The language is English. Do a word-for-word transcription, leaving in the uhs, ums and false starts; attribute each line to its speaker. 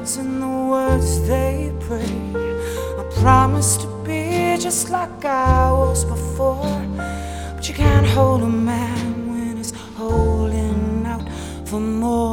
Speaker 1: hands in the words they pray. I promise to be just like I was before, but you can't hold a man when he's holding out for more.